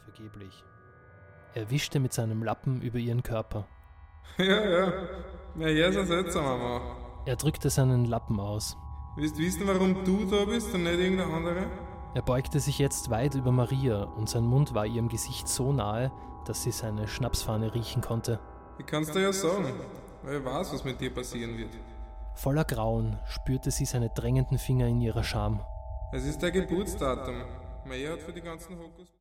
Vergeblich. Er wischte mit seinem Lappen über ihren Körper. Ja, hier ist ein seltsamer Mann. Er drückte seinen Lappen aus. Willst du wissen, warum du da bist und nicht irgendein anderer? Er beugte sich jetzt weit über Maria und sein Mund war ihrem Gesicht so nahe, dass sie seine Schnapsfahne riechen konnte. Ich kann's dir ja sagen, weil ich weiß, was mit dir passieren wird. Voller Grauen spürte sie seine drängenden Finger in ihrer Scham. Es ist dein Geburtsdatum. Meier hat für die ganzen Hokus...